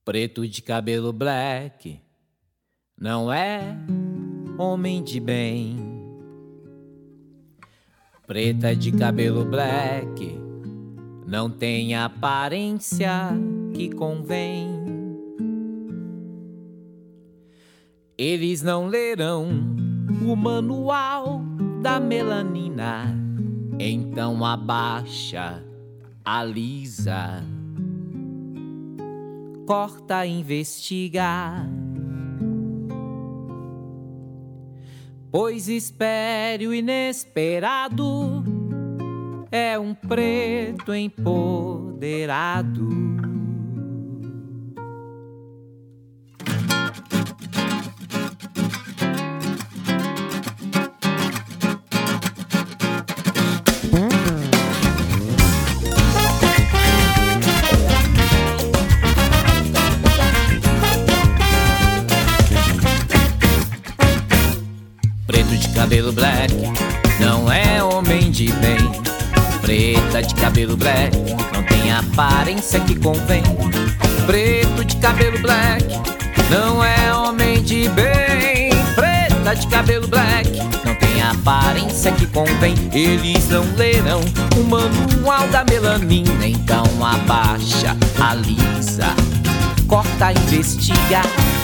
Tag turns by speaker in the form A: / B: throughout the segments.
A: Preto de cabelo black não é homem de bem. Preta de cabelo black não tem a aparência que convém. Eles não lerão o manual da melanina, então abaixa, alisa, corta, investiga. Pois espere o inesperado, é um preto empoderado. Preto de cabelo black não é homem de bem. Preta de cabelo black não tem a aparência que convém. Preto de cabelo black não é homem de bem. Preta de cabelo black não tem a aparência que convém. Eles não lerão o manual da melanina, então abaixa, alisa, corta, investiga.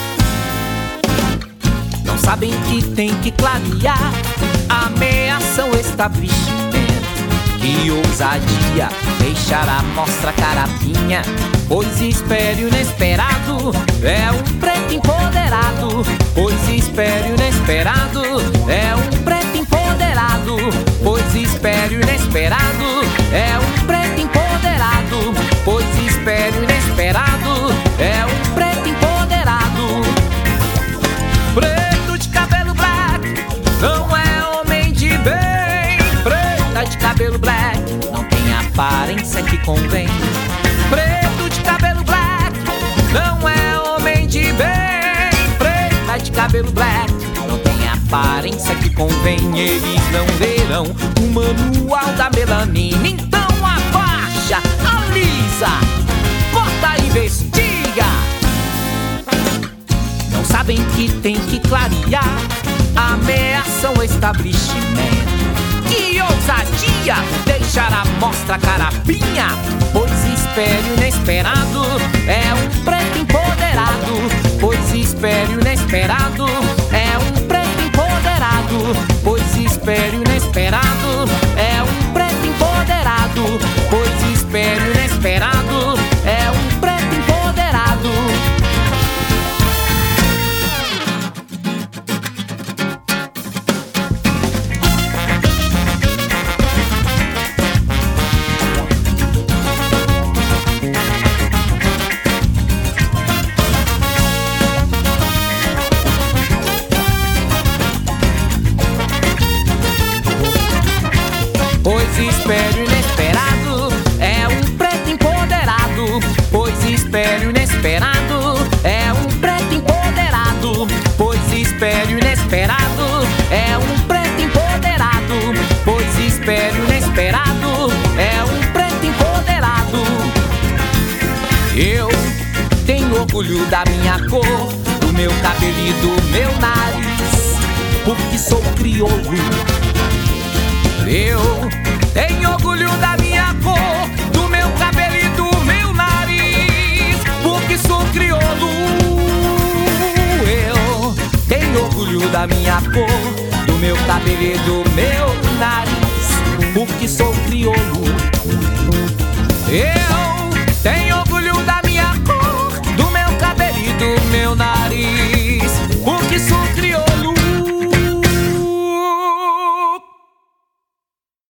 A: Não sabem que tem que clarear, ameaçam o estabelecimento. Que ousadia, deixar a mostra carapinha. Pois espere o inesperado, é um preto empoderado. Pois espere o inesperado, é um preto empoderado. Pois espere o inesperado, é um preto empoderado. Pois espere o inesperado, é um preto empoderado. Preto de cabelo black não é homem de bem. Preta de cabelo black não tem a aparência que convém. Preto de cabelo black não é homem de bem. Preta de cabelo black não tem a aparência que convém. Eles não lerão o manual da melanina, então abaixa, alisa, corta, investiga. Não sabem que tem que clarear, ameaçam o estabelecimento. Que ousadia, deixar a mostra carapinha. Pois espere o inesperado, é um preto empoderado. Pois espere o inesperado, é um preto empoderado. Pois espere o inesperado, é um preto empoderado. Pois espere o inesperado, é um preto empoderado. Pois espere o inesperado, é um preto empoderado. Pois espere o inesperado, é um preto empoderado. Pois espere o inesperado, é um preto empoderado. Pois espere o inesperado, é um preto empoderado. Eu tenho orgulho da minha cor, do meu cabelo e do meu nariz, porque sou crioulo. Eu tenho orgulho da minha cor, do meu cabelo e do meu nariz, porque sou crioulo. Eu tenho orgulho da minha cor, do meu cabelo e do meu nariz, porque sou crioulo.